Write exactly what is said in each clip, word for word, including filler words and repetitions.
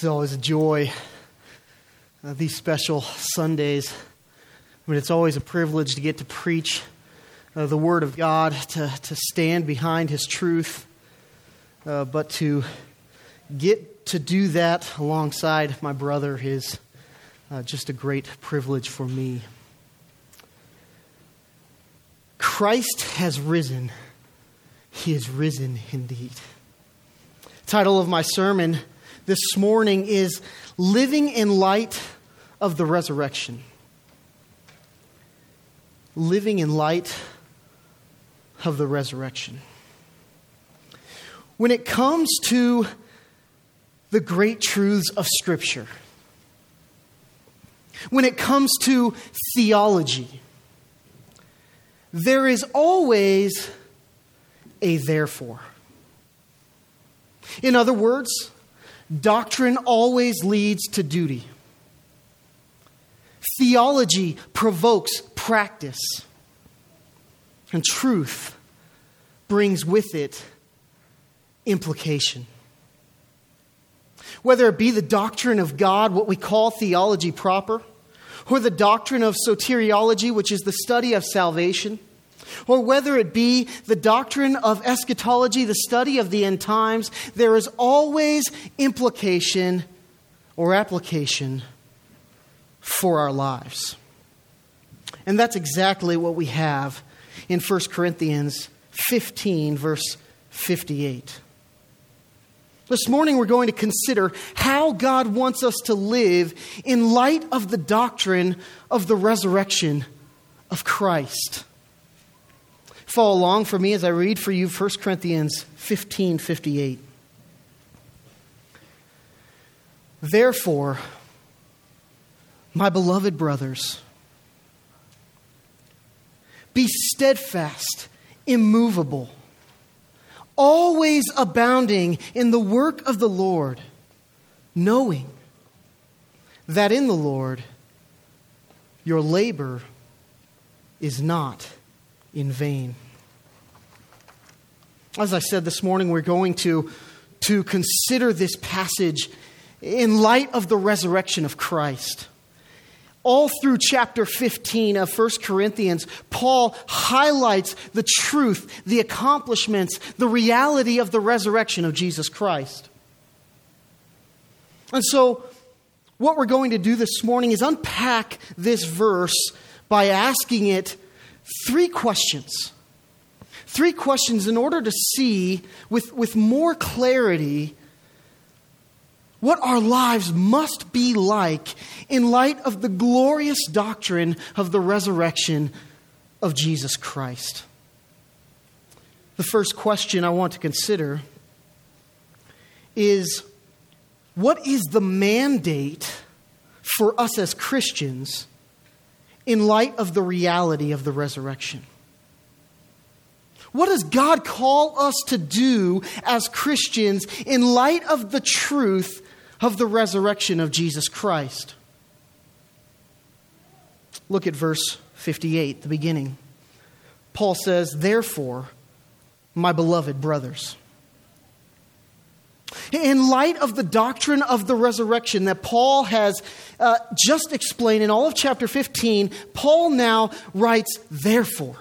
It's always a joy, uh, these special Sundays. I mean, it's always a privilege to get to preach uh, the Word of God, to, to stand behind His truth, uh, but to get to do that alongside my brother is uh, just a great privilege for me. Christ has risen. He is risen indeed. The title of my sermon this morning is Living in Light of the Resurrection. Living in light of the resurrection. When it comes to the great truths of Scripture, when it comes to theology, there is always a therefore. In other words, doctrine always leads to duty. Theology provokes practice. And truth brings with it implication. Whether it be the doctrine of God, what we call theology proper, or the doctrine of soteriology, which is the study of salvation, or whether it be the doctrine of eschatology, the study of the end times, there is always implication or application for our lives. And that's exactly what we have in First Corinthians fifteen, verse fifty-eight. This morning we're going to consider how God wants us to live in light of the doctrine of the resurrection of Christ. Follow along for me as I read for you First Corinthians fifteen fifty-eight. Therefore, my beloved brothers, be steadfast, immovable, always abounding in the work of the Lord, knowing that in the Lord your labor is not in vain. As I said this morning, we're going to, to consider this passage in light of the resurrection of Christ. All through chapter fifteen of First Corinthians, Paul highlights the truth, the accomplishments, the reality of the resurrection of Jesus Christ. And so, what we're going to do this morning is unpack this verse by asking it three questions. Three questions in order to see with, with more clarity what our lives must be like in light of the glorious doctrine of the resurrection of Jesus Christ. The first question I want to consider is, what is the mandate for us as Christians in light of the reality of the resurrection? What does God call us to do as Christians in light of the truth of the resurrection of Jesus Christ? Look at verse fifty-eight, the beginning. Paul says, therefore, my beloved brothers. In light of the doctrine of the resurrection that Paul has uh, just explained in all of chapter fifteen, Paul now writes, therefore.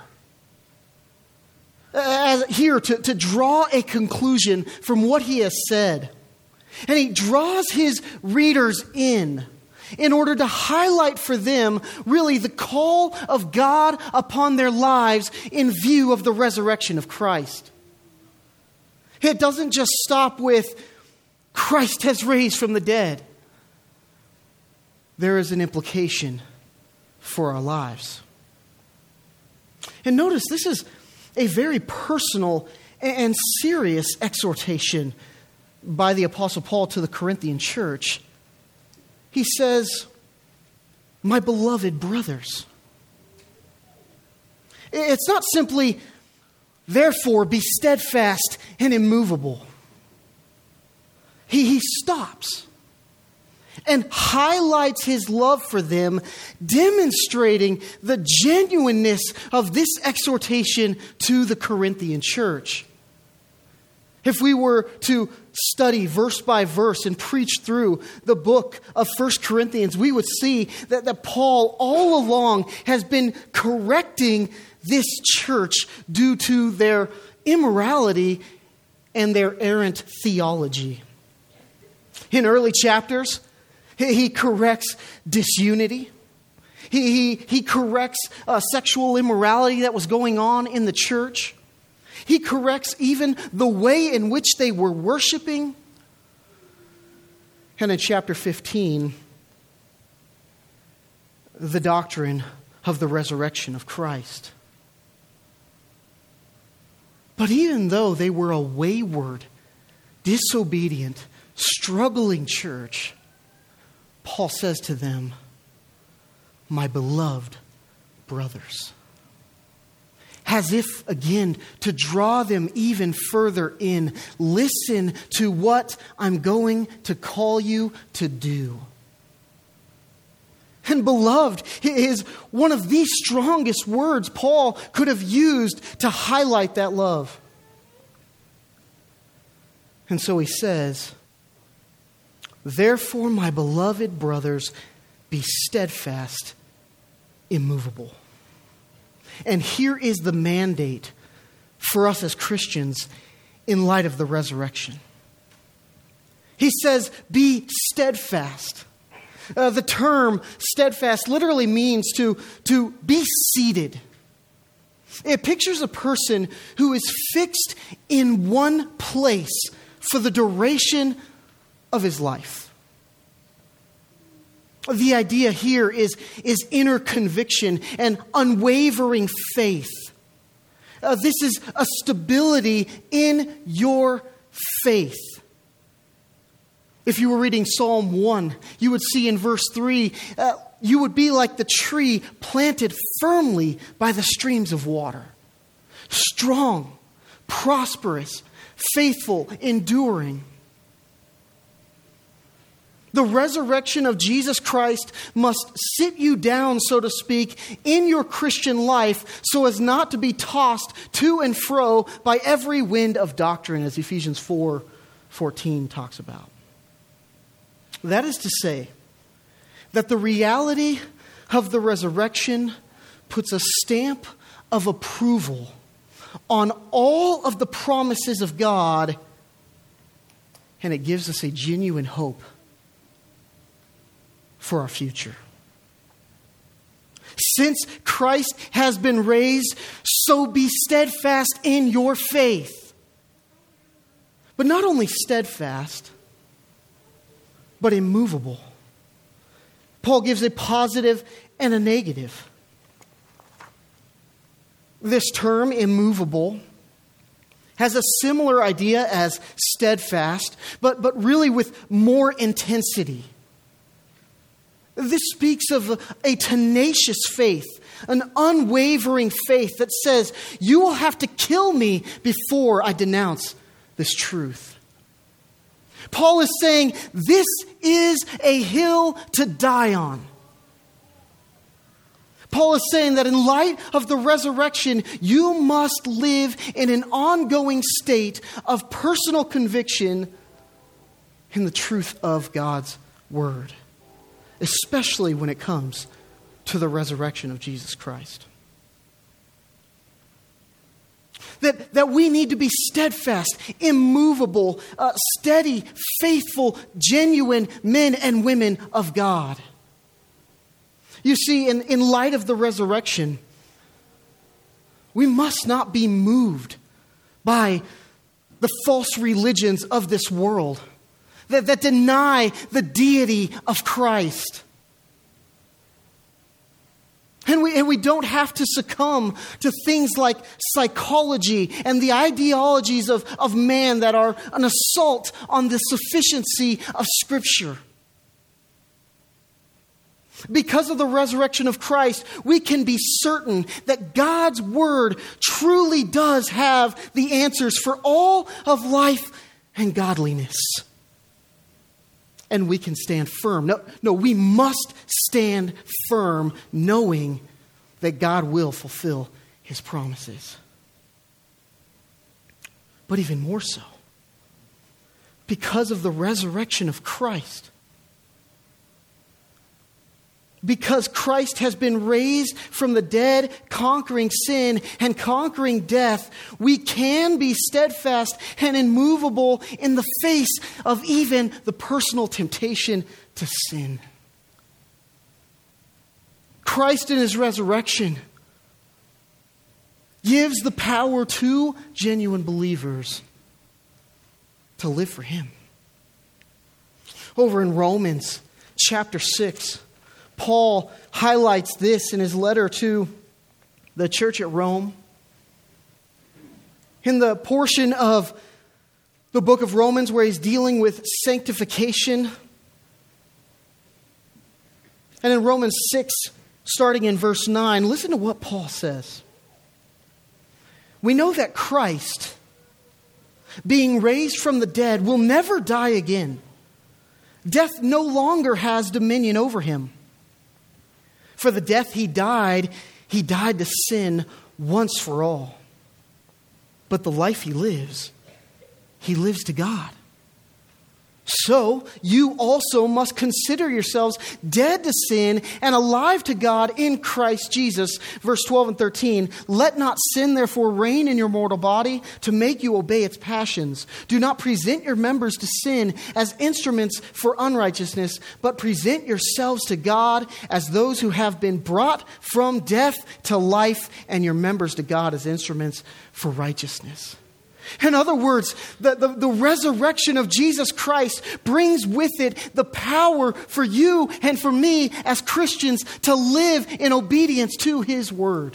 Uh, here to, to draw a conclusion from what he has said. And he draws his readers in in order to highlight for them really the call of God upon their lives in view of the resurrection of Christ. It doesn't just stop with Christ has raised from the dead. There is an implication for our lives. And notice this is a very personal and serious exhortation by the Apostle Paul to the Corinthian church. He says, my beloved brothers. It's not simply, therefore, be steadfast and immovable. He, he stops and highlights his love for them, demonstrating the genuineness of this exhortation to the Corinthian church. If we were to study verse by verse and preach through the book of First Corinthians, we would see that, that Paul all along has been correcting this church due to their immorality and their errant theology. In early chapters, he corrects disunity. He, he, he corrects uh, sexual immorality that was going on in the church. He corrects even the way in which they were worshiping. And in chapter fifteen, the doctrine of the resurrection of Christ. But even though they were a wayward, disobedient, struggling church, Paul says to them, "My beloved brothers." As if, again, to draw them even further in, listen to what I'm going to call you to do. And beloved is one of the strongest words Paul could have used to highlight that love. And so he says, "Therefore, my beloved brothers, be steadfast, immovable." And here is the mandate for us as Christians in light of the resurrection. He says, be steadfast. Uh, the term steadfast literally means to, to be seated. It pictures a person who is fixed in one place for the duration of his life. The idea here is, is inner conviction and unwavering faith. Uh, this is a stability in your faith. If you were reading Psalm one, you would see in verse three, uh, you would be like the tree planted firmly by the streams of water. Strong, prosperous, faithful, enduring. The resurrection of Jesus Christ must sit you down, so to speak, in your Christian life so as not to be tossed to and fro by every wind of doctrine, as Ephesians four fourteen talks about. That is to say, that the reality of the resurrection puts a stamp of approval on all of the promises of God, and it gives us a genuine hope for our future. Since Christ has been raised, so be steadfast in your faith. But not only steadfast, but immovable. Paul gives a positive and a negative. This term, immovable, has a similar idea as steadfast, but, but really with more intensity. This speaks of a tenacious faith, an unwavering faith that says, you will have to kill me before I denounce this truth. Paul is saying, this is a hill to die on. Paul is saying that in light of the resurrection, you must live in an ongoing state of personal conviction in the truth of God's word, especially when it comes to the resurrection of Jesus Christ. That, that we need to be steadfast, immovable, uh, steady, faithful, genuine men and women of God. You see, in, in light of the resurrection, we must not be moved by the false religions of this world that, that deny the deity of Christ. And we, and we don't have to succumb to things like psychology and the ideologies of, of man that are an assault on the sufficiency of Scripture. Because of the resurrection of Christ, we can be certain that God's Word truly does have the answers for all of life and godliness. And we can stand firm. No, no, we must stand firm knowing that God will fulfill His promises. But even more so, Because of the resurrection of Christ. Because Christ has been raised from the dead, conquering sin and conquering death, we can be steadfast and immovable in the face of even the personal temptation to sin. Christ in his resurrection gives the power to genuine believers to live for him. Over in Romans chapter six, Paul highlights this in his letter to the church at Rome. In the portion of the book of Romans where he's dealing with sanctification. And in Romans six, starting in verse nine, listen to what Paul says. We know that Christ, being raised from the dead, will never die again. Death no longer has dominion over him. For the death he died, he died to sin once for all. But the life he lives, he lives to God. So you also must consider yourselves dead to sin and alive to God in Christ Jesus. Verse twelve and thirteen, let not sin therefore reign in your mortal body to make you obey its passions. Do not present your members to sin as instruments for unrighteousness, but present yourselves to God as those who have been brought from death to life, and your members to God as instruments for righteousness. In other words, the, the, the resurrection of Jesus Christ brings with it the power for you and for me as Christians to live in obedience to his word.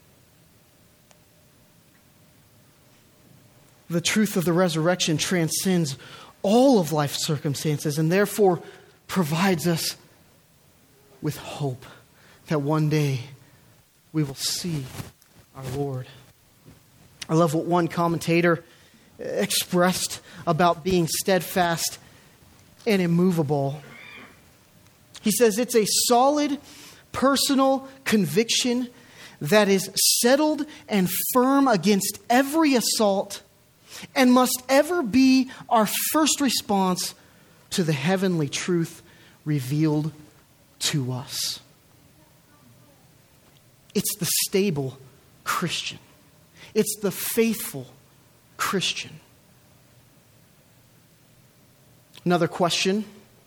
The truth of the resurrection transcends all of life's circumstances and therefore provides us with hope that one day we will see our Lord. I love what one commentator expressed about being steadfast and immovable. He says it's a solid personal conviction that is settled and firm against every assault and must ever be our first response to the heavenly truth revealed to us. It's the stable Christian. It's the faithful Christian. Another question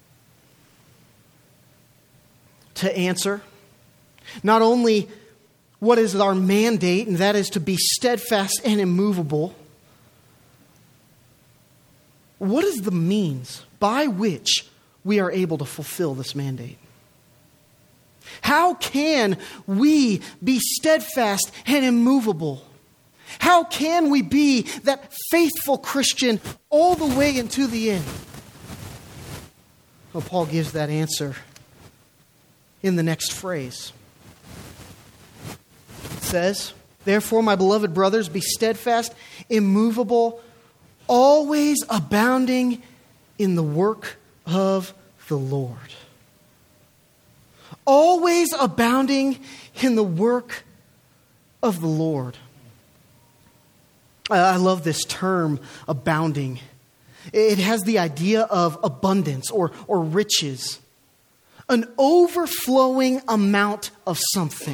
to answer. Not only what is our mandate, and that is to be steadfast and immovable. What is the means by which we are able to fulfill this mandate? How can we be steadfast and immovable? How can we be that faithful Christian all the way into the end? Well, Paul gives that answer in the next phrase. It says, therefore, my beloved brothers, be steadfast, immovable, always abounding in the work of the Lord. Always abounding in the work of the Lord. I love this term, abounding. It has the idea of abundance or, or riches. An overflowing amount of something.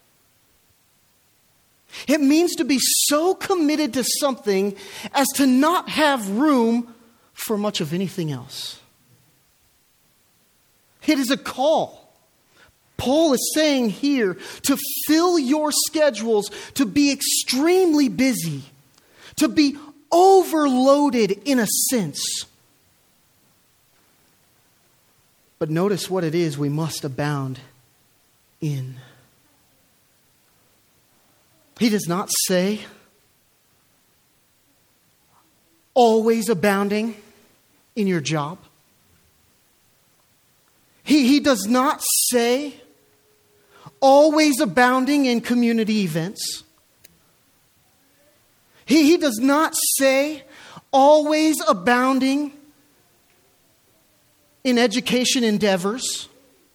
It means to be so committed to something as to not have room for much of anything else. It is a call. Paul is saying here to fill your schedules, to be extremely busy, to be overloaded in a sense. But notice what it is we must abound in. He does not say always abounding in your job. He, he does not say always abounding in community events. He, he does not say always abounding in education endeavors.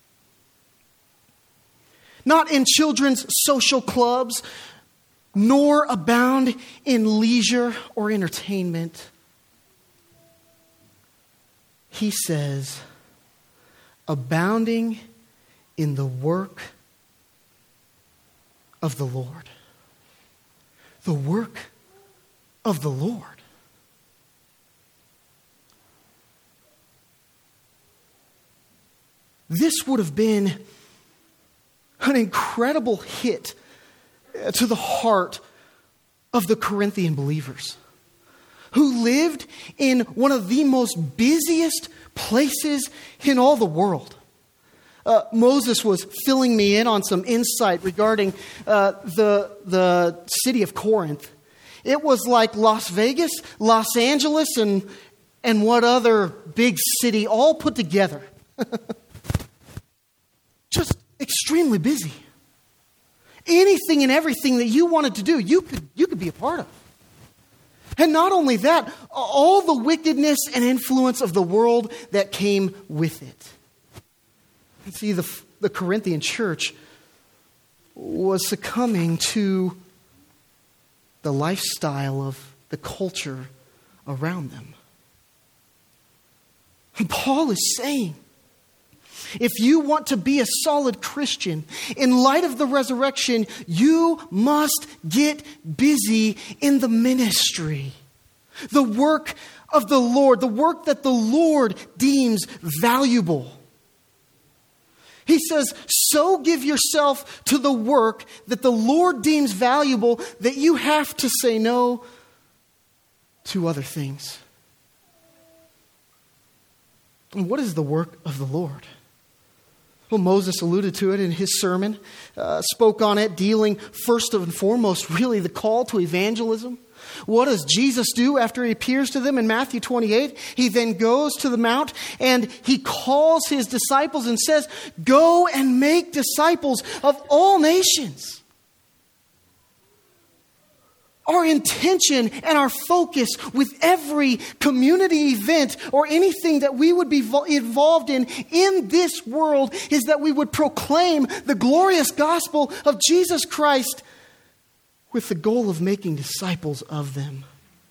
Not in children's social clubs, nor abound in leisure or entertainment. he says, abounding in the work of the Lord. The work of the Lord. This would have been an incredible hit to the heart of the Corinthian believers, who lived in one of the most busiest places in all the world. Uh, Moses was filling me in on some insight regarding uh, the, the city of Corinth. It was like Las Vegas, Los Angeles, and, and what other big city all put together. Just extremely busy. Anything and everything that you wanted to do, you could, you could be a part of. And not only that, all the wickedness and influence of the world that came with it. And see, the, the Corinthian church was succumbing to the lifestyle of the culture around them. And Paul is saying, if you want to be a solid Christian, in light of the resurrection, you must get busy in the ministry. The work of the Lord, the work that the Lord deems valuable. He says, so give yourself to the work that the Lord deems valuable that you have to say no to other things. And what is the work of the Lord? Well, Moses alluded to it in his sermon, uh, spoke on it, dealing first and foremost, really, the call to evangelism. What does Jesus do after he appears to them in Matthew twenty-eight? He then goes to the mount and he calls his disciples and says, go and make disciples of all nations. Our intention and our focus with every community event or anything that we would be involved in in this world is that we would proclaim the glorious gospel of Jesus Christ with the goal of making disciples of them.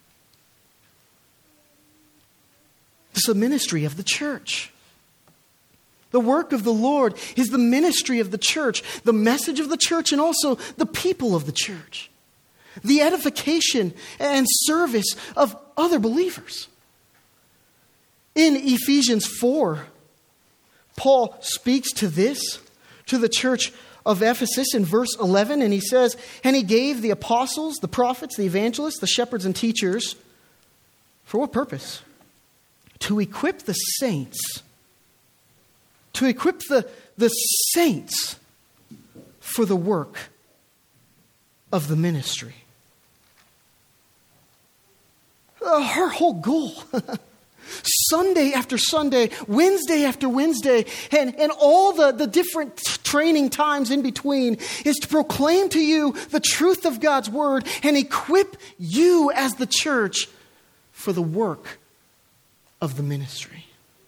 It's the ministry of the church. The work of the Lord is the ministry of the church, the message of the church, and also the people of the church. The edification and service of other believers. In Ephesians four, Paul speaks to this, to the church of Ephesus in verse eleven, and he says, and he gave the apostles, the prophets, the evangelists, the shepherds and teachers, for what purpose? To equip the saints. To equip the, the saints for the work of the ministry. Uh, her whole goal, Sunday after Sunday, Wednesday after Wednesday, and, and all the, the different training times in between, is to proclaim to you the truth of God's word and equip you as the church for the work of the ministry.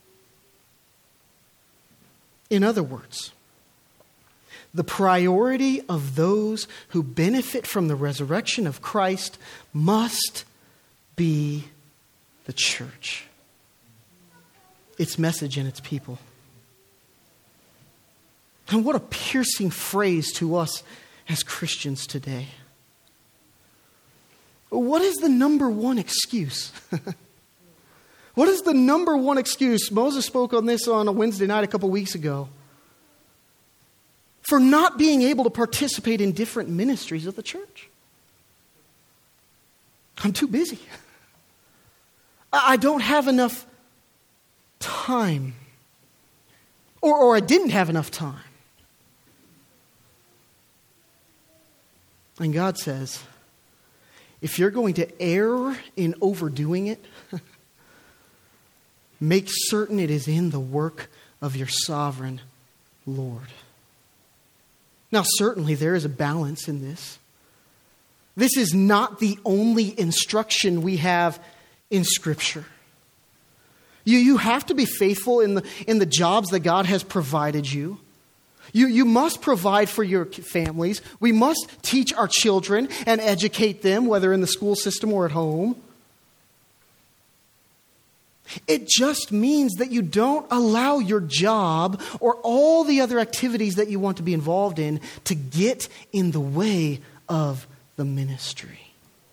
In other words, the priority of those who benefit from the resurrection of Christ must be the church, its message and its people. And what a piercing phrase to us as Christians today. What is the number one excuse? What is the number one excuse? Moses spoke on this on a Wednesday night a couple weeks ago. For not being able to participate in different ministries of the church. I'm too busy. I don't have enough time. Or, or I didn't have enough time. And God says, if you're going to err in overdoing it, make certain it is in the work of your sovereign Lord. Now, certainly there is a balance in this. This is not the only instruction we have in Scripture. You, you have to be faithful in the, in the jobs that God has provided you. You, you must provide for your families. We must teach our children and educate them, whether in the school system or at home. It just means that you don't allow your job or all the other activities that you want to be involved in to get in the way of the ministry.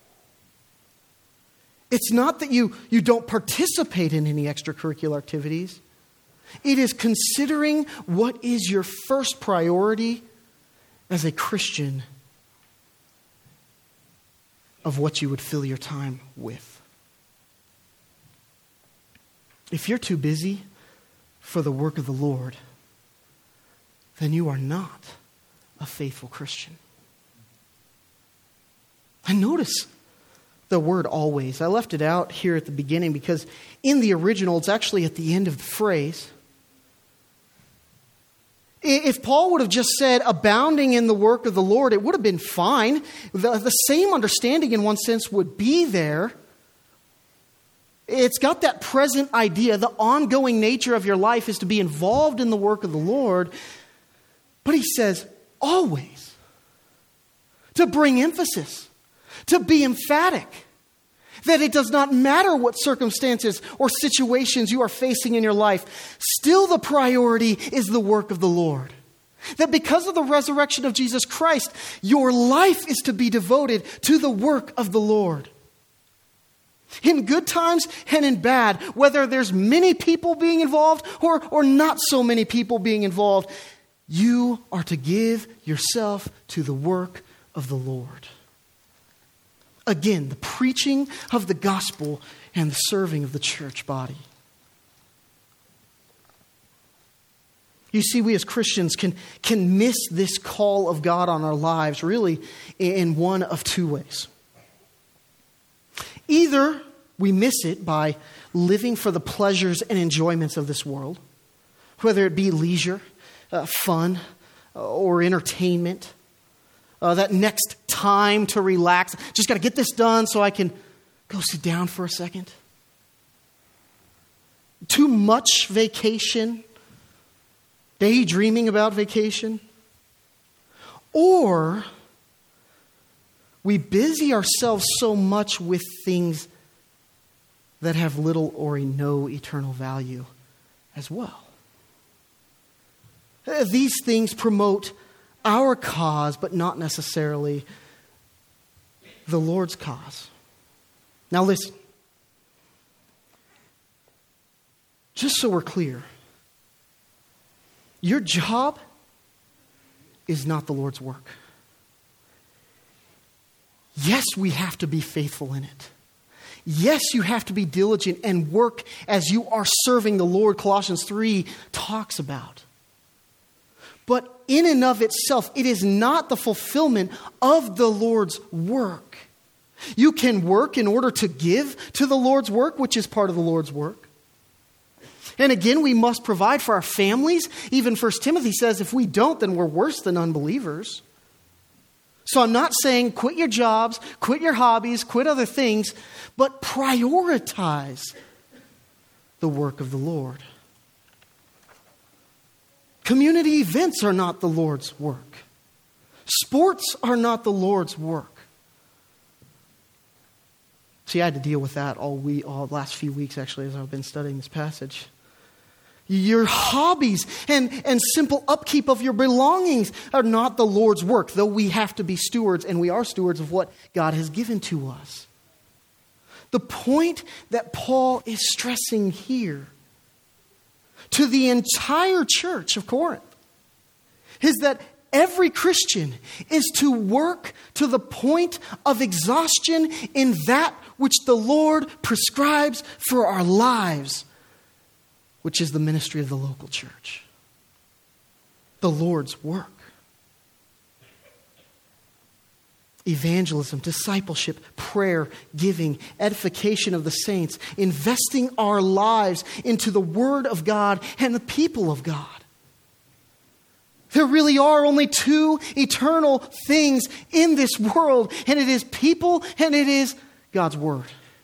It's not that you, you don't participate in any extracurricular activities. It is considering what is your first priority as a Christian of what you would fill your time with. If you're too busy for the work of the Lord, then you are not a faithful Christian. And notice the word always. I left it out here at the beginning because in the original, it's actually at the end of the phrase. If Paul would have just said abounding in the work of the Lord, it would have been fine. The, the same understanding in one sense would be there. It's got that present idea. The ongoing nature of your life is to be involved in the work of the Lord. But he says, always. To bring emphasis. To be emphatic. That it does not matter what circumstances or situations you are facing in your life. Still the priority is the work of the Lord. That because of the resurrection of Jesus Christ, your life is to be devoted to the work of the Lord. In good times and in bad, whether there's many people being involved or, or not so many people being involved, you are to give yourself to the work of the Lord. Again, the preaching of the gospel and the serving of the church body. You see, we as Christians can, can miss this call of God on our lives really in one of two ways. Either we miss it by living for the pleasures and enjoyments of this world, whether it be leisure, uh, fun, uh, or entertainment, uh, that next time to relax. Just got to get this done so I can go sit down for a second. Too much vacation, daydreaming about vacation. Or we busy ourselves so much with things that have little or no eternal value as well. These things promote our cause, but not necessarily the Lord's cause. Now listen. Just so we're clear, your job is not the Lord's work. Yes, we have to be faithful in it. Yes, you have to be diligent and work as you are serving the Lord, Colossians three talks about. But in and of itself, it is not the fulfillment of the Lord's work. You can work in order to give to the Lord's work, which is part of the Lord's work. And again, we must provide for our families. Even First Timothy says if we don't, then we're worse than unbelievers. So I'm not saying quit your jobs, quit your hobbies, quit other things, but prioritize the work of the Lord. Community events are not the Lord's work. Sports are not the Lord's work. See, I had to deal with that all week, all the last few weeks actually as I've been studying this passage. Your hobbies and, and simple upkeep of your belongings are not the Lord's work, though we have to be stewards, and we are stewards of what God has given to us. The point that Paul is stressing here to the entire church of Corinth is that every Christian is to work to the point of exhaustion in that which the Lord prescribes for our lives, which is the ministry of the local church. The Lord's work. Evangelism, discipleship, prayer, giving, edification of the saints, investing our lives into the Word of God and the people of God. There really are only two eternal things in this world, and it is people and it is God's Word.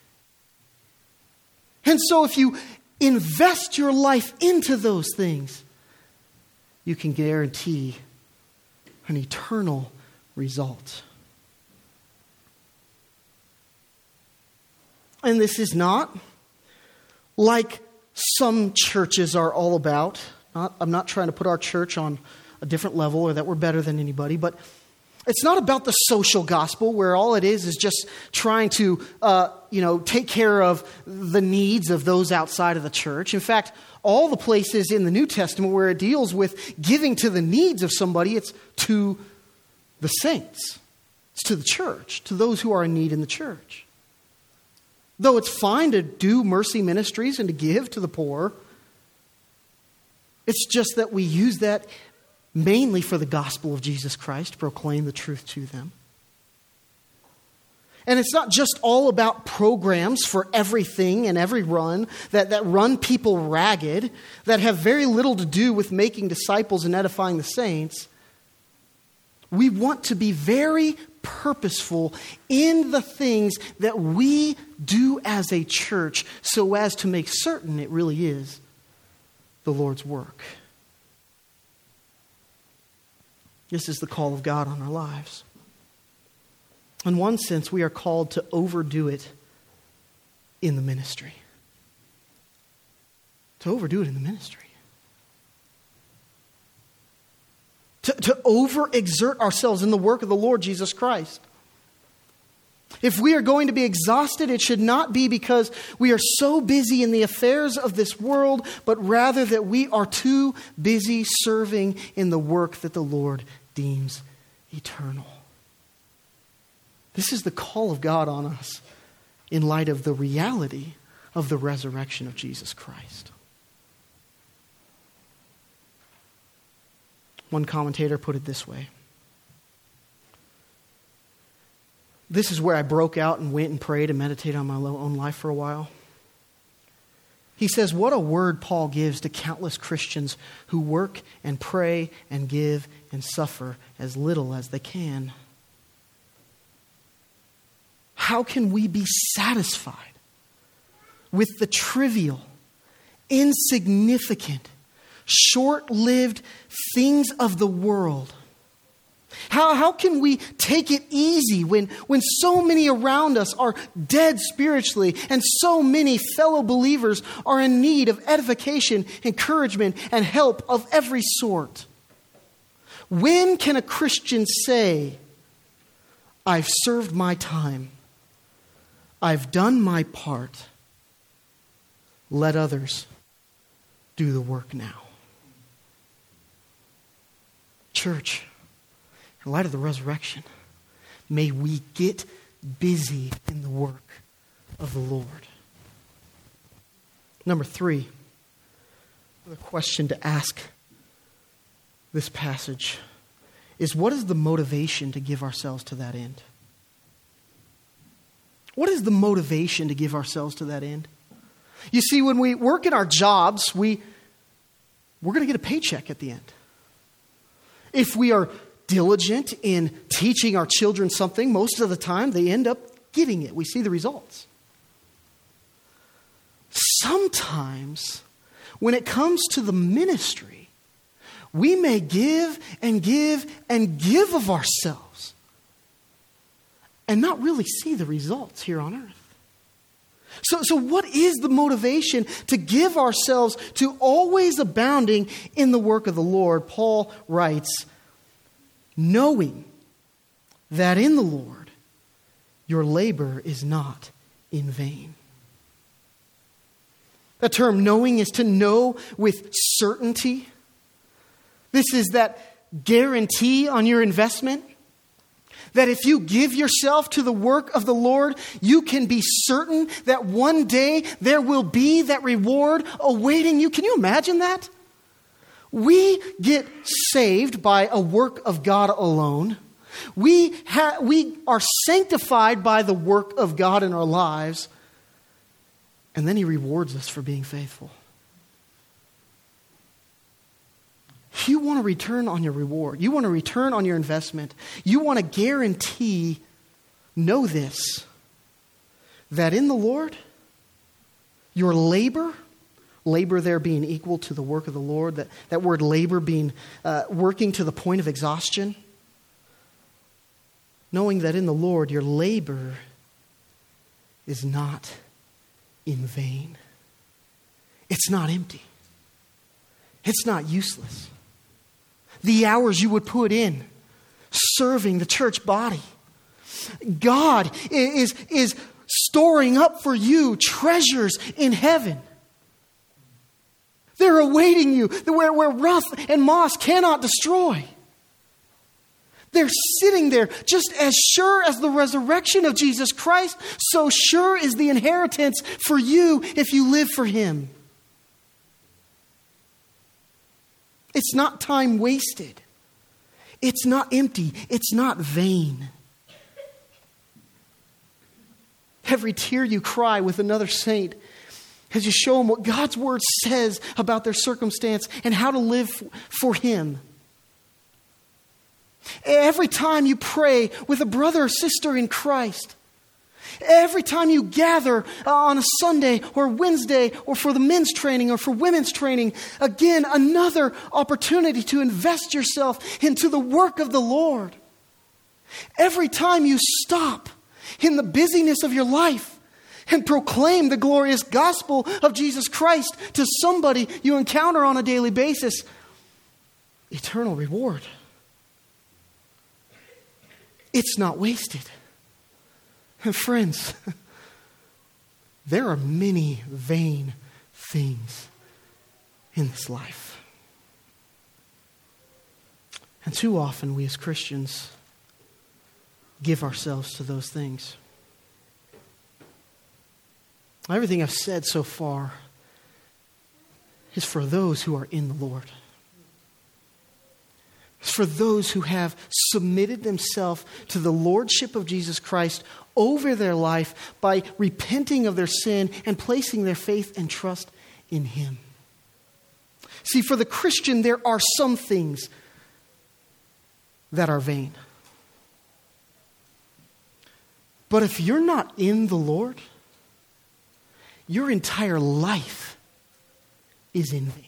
And so if you invest your life into those things, you can guarantee an eternal result. And this is not like some churches are all about. Not, I'm not trying to put our church on a different level or that we're better than anybody, but it's not about the social gospel where all it is is just trying to, uh, you know, take care of the needs of those outside of the church. In fact, all the places in the New Testament where it deals with giving to the needs of somebody, it's to the saints. It's to the church, to those who are in need in the church. Though it's fine to do mercy ministries and to give to the poor, it's just that we use that mainly for the gospel of Jesus Christ, to proclaim the truth to them. And it's not just all about programs for everything and every run that, that run people ragged, that have very little to do with making disciples and edifying the saints. We want to be very purposeful in the things that we do as a church so as to make certain it really is the Lord's work. This is the call of God on our lives. In one sense, we are called to overdo it in the ministry. To overdo it in the ministry. To, to overexert ourselves in the work of the Lord Jesus Christ. If we are going to be exhausted, it should not be because we are so busy in the affairs of this world, but rather that we are too busy serving in the work that the Lord deems eternal. This is the call of God on us in light of the reality of the resurrection of Jesus Christ. One commentator put it this way. This is where I broke out and went and prayed and meditated on my own life for a while. He says, what a word Paul gives to countless Christians who work and pray and give and suffer as little as they can. How can we be satisfied with the trivial, insignificant, short-lived things of the world? How, how can we take it easy when, when so many around us are dead spiritually and so many fellow believers are in need of edification, encouragement, and help of every sort? When can a Christian say, I've served my time, I've done my part, let others do the work now? Church, in light of the resurrection, may we get busy in the work of the Lord. Number three, the question to ask this passage is, what is the motivation to give ourselves to that end? What is the motivation to give ourselves to that end? You see, when we work in our jobs, we, we're going to get a paycheck at the end. If we are diligent in teaching our children something, most of the time they end up getting it. We see the results. Sometimes, when it comes to the ministry, we may give and give and give of ourselves and not really see the results here on earth. So, so what is the motivation to give ourselves to always abounding in the work of the Lord? Paul writes, knowing that in the Lord your labor is not in vain. The term knowing is to know with certainty. This is that guarantee on your investment. That if you give yourself to the work of the Lord, you can be certain that one day there will be that reward awaiting you. Can you imagine that? We get saved by a work of God alone. We, ha- we are sanctified by the work of God in our lives. And then He rewards us for being faithful. You want to return on your reward. You want to return on your investment. You want to guarantee, know this, that in the Lord, your labor, labor there being equal to the work of the Lord, that, that word labor being uh, working to the point of exhaustion, knowing that in the Lord your labor is not in vain. it's not empty. It's not useless. The hours you would put in serving the church body, God is, is storing up for you treasures in heaven. They're awaiting you where, where rust and moss cannot destroy. They're sitting there just as sure as the resurrection of Jesus Christ, so sure is the inheritance for you if you live for Him. It's not time wasted. It's not empty. It's not vain. Every tear you cry with another saint as you show them what God's Word says about their circumstance and how to live for Him. Every time you pray with a brother or sister in Christ, every time you gather on a Sunday or Wednesday or for the men's training or for women's training, again, another opportunity to invest yourself into the work of the Lord. Every time you stop in the busyness of your life and proclaim the glorious gospel of Jesus Christ to somebody you encounter on a daily basis, eternal reward. It's not wasted. And friends, there are many vain things in this life. And too often we as Christians give ourselves to those things. Everything I've said so far is for those who are in the Lord. It's for those who have submitted themselves to the lordship of Jesus Christ over their life by repenting of their sin and placing their faith and trust in Him. See, for the Christian, there are some things that are vain. But if you're not in the Lord, your entire life is in vain.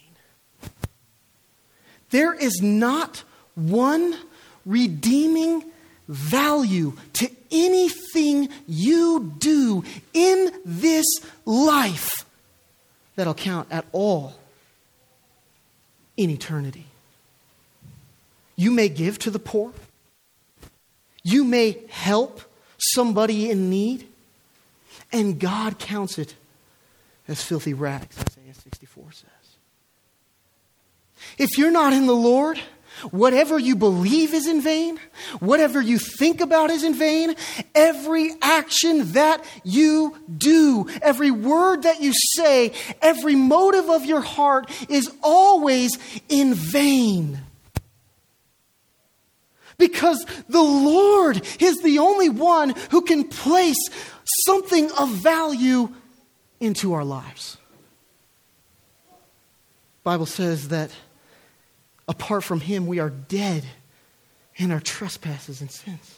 There is not one redeeming value to anything you do in this life that'll count at all in eternity. You may give to the poor. You may help somebody in need. And God counts it as filthy rags, Isaiah sixty-four says. If you're not in the Lord, whatever you believe is in vain. Whatever you think about is in vain. Every action that you do, every word that you say, every motive of your heart is always in vain. Because the Lord is the only one who can place something of value into our lives. The Bible says that apart from Him, we are dead in our trespasses and sins.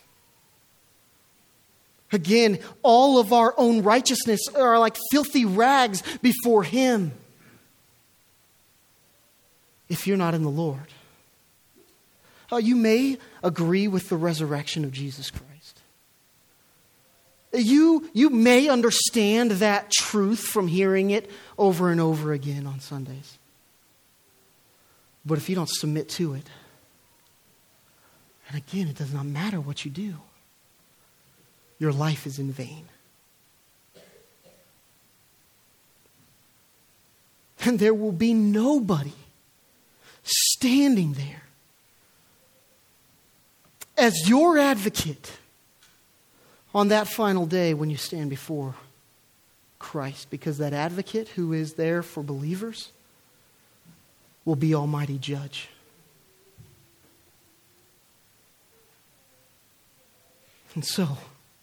Again, all of our own righteousness are like filthy rags before Him. If you're not in the Lord, uh, you may agree with the resurrection of Jesus Christ. You, you may understand that truth from hearing it over and over again on Sundays. But if you don't submit to it, and again, it does not matter what you do, your life is in vain. And there will be nobody standing there as your advocate on that final day when you stand before Christ. Because that advocate who is there for believers will be Almighty Judge. And so,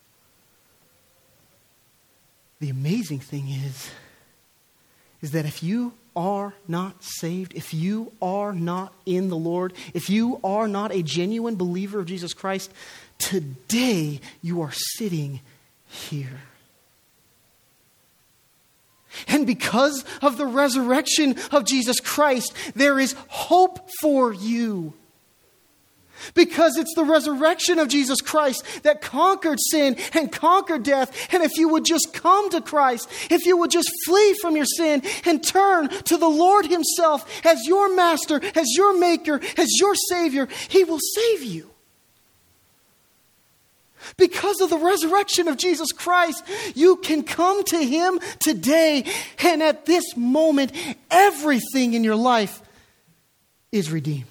the amazing thing is, is that if you are not saved, if you are not in the Lord, if you are not a genuine believer of Jesus Christ, today you are sitting here. And because of the resurrection of Jesus Christ, there is hope for you. Because it's the resurrection of Jesus Christ that conquered sin and conquered death. And if you would just come to Christ, if you would just flee from your sin and turn to the Lord himself as your master, as your maker, as your savior, he will save you. Because of the resurrection of Jesus Christ, you can come to him today. And at this moment, everything in your life is redeemed.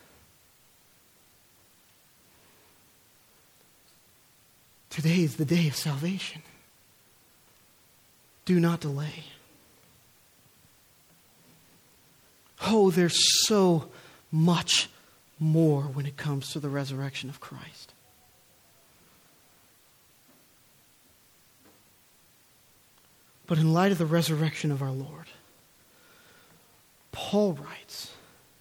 Today is the day of salvation. Do not delay. Oh, there's so much more when it comes to the resurrection of Christ. But in light of the resurrection of our Lord, Paul writes,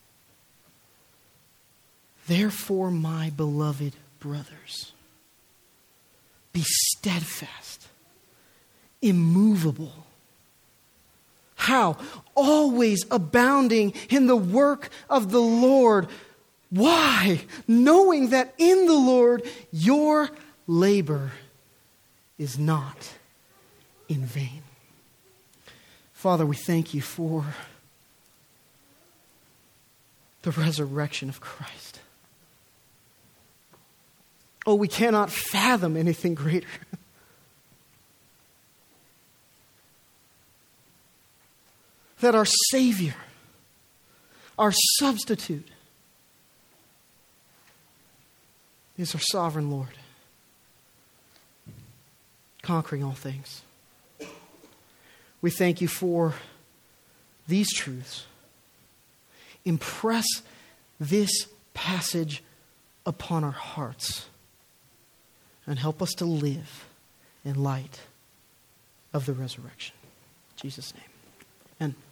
"Therefore, my beloved brothers, be steadfast, immovable." How? Always abounding in the work of the Lord. Why? Knowing that in the Lord your labor is not in vain. Father, we thank you for the resurrection of Christ. Oh, we cannot fathom anything greater. That our Savior, our substitute, is our sovereign Lord, conquering all things. We thank you for these truths. Impress this passage upon our hearts and help us to live in light of the resurrection. In Jesus' name. Amen.